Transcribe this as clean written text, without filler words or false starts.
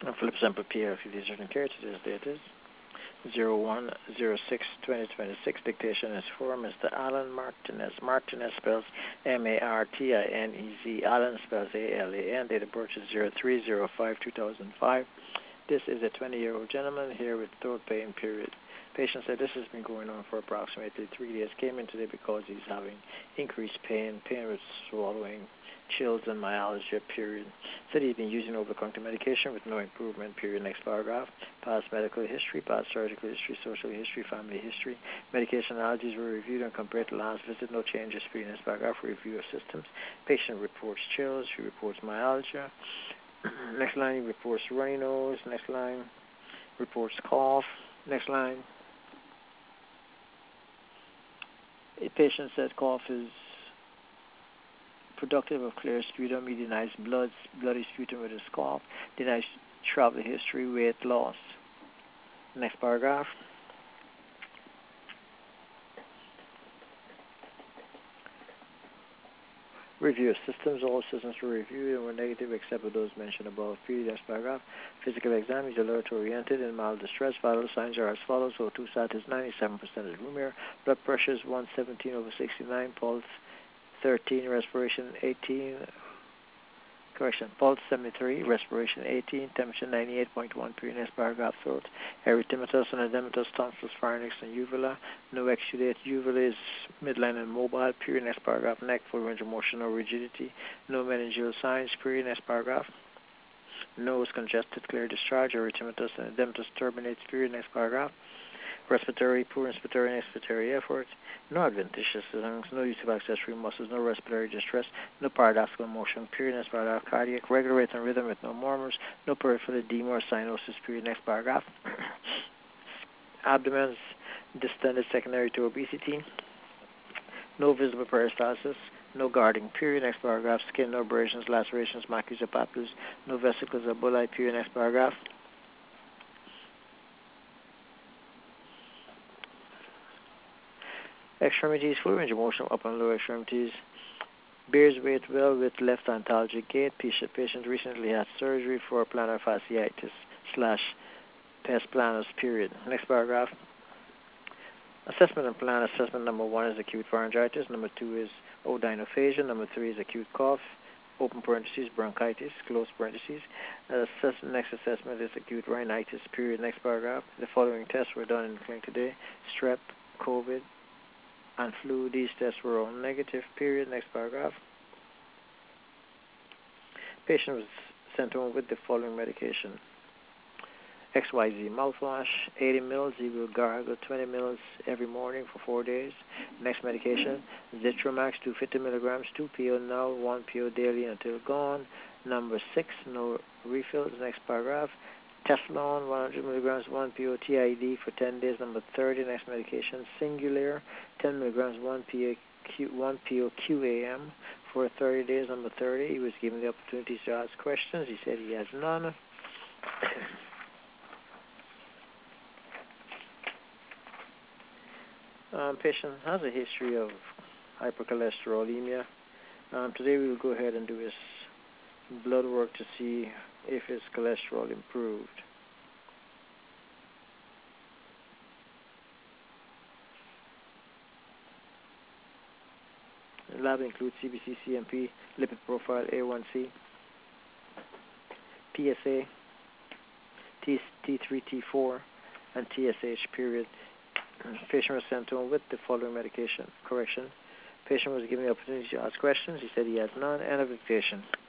Philip Semper PL, certain care. Today's date is 01/06/2026. Dictation is for Mr. Alan Martinez. Martinez spells Martinez. Alan spells ALAN. Date of birth is 03/05/2005. This is a 20-year-old gentleman here with throat pain, period. Patient said this has been going on for approximately 3 days. Came in today because he's having increased pain with swallowing, chills, and myalgia, period. Said he's been using over-the-counter medication with no improvement, period. Next paragraph. Past medical history, past surgical history, social history, family history. Medication allergies were reviewed and compared to last visit. No changes, period. Next paragraph. Review of systems. Patient reports chills. She reports myalgia. Next line. Reports runny nose. Next line. Reports cough. Next line. A patient said cough is productive of clear sputum. He denies bloody sputum with his cough. Denies travel history, weight loss. Next paragraph. Review of systems. All systems were reviewed and were negative except for those mentioned above. Period. Next paragraph. Physical exam. He's alert-oriented in mild distress. Vital signs are as follows. O2 status 97% of room air. Blood pressure is 117/69. Pulse 13. Respiration 18. Pulse 73. Respiration 18. Temperature 98.1. Period. Next paragraph. Throat. Erythematous and edematous tonsils, pharynx, and uvula. No exudate. Uvula is midline and mobile. Period. Next paragraph. Neck, full range of motion or rigidity. No meningeal signs. Period. Next paragraph. Nose congested, clear discharge. Erythematous and edematous terminates. Period. Next paragraph. Respiratory, poor inspiratory and expiratory effort. No adventitious lungs. No use of accessory muscles. No respiratory distress. No paradoxical motion. Period. Next paragraph. Cardiac, regular rate and rhythm with no murmurs. No peripheral edema or cyanosis. Period. Next paragraph. Abdomen distended secondary to obesity. No visible peristalsis. No guarding. Period. Next paragraph. Skin, no abrasions, lacerations, macules or papules. No vesicles or bullae. Period. Next paragraph. Extremities, full range of motion, upper and lower extremities. Bears weight well with left antalgic gait. Patient recently had surgery for plantar fasciitis / pes planus, period. Next paragraph. Assessment and plan. Assessment number 1 is acute pharyngitis. Number 2 is odynophagia. Number 3 is acute cough. Open parentheses, bronchitis, close parentheses. Next assessment is acute rhinitis, period. Next paragraph. The following tests were done in the clinic today. Strep, COVID, and flu. These tests were all negative, period. Next paragraph. Patient was sent home with the following medication. XYZ mouthwash, 80 mils. He will gargle 20 mils every morning for 4 days. Next medication, Zitromax, 250 milligrams, 2 PO now, 1 PO daily until gone. Number 6, no refills. Next paragraph. Teflon, 100 milligrams, 1 PO TID for 10 days. Number 30, next medication, Singulair, 10 milligrams, 1 PO QAM for 30 days. Number 30, he was given the opportunity to ask questions. He said he has none. Patient has a history of hypercholesterolemia. Today we will go ahead and do his blood work to see if his cholesterol improved. The lab includes CBC, CMP, lipid profile, A1C, PSA, T3, T4, and TSH, period. Patient was sent home with the following medication. Correction. Patient was given the opportunity to ask questions. He said he has none. End of dictation.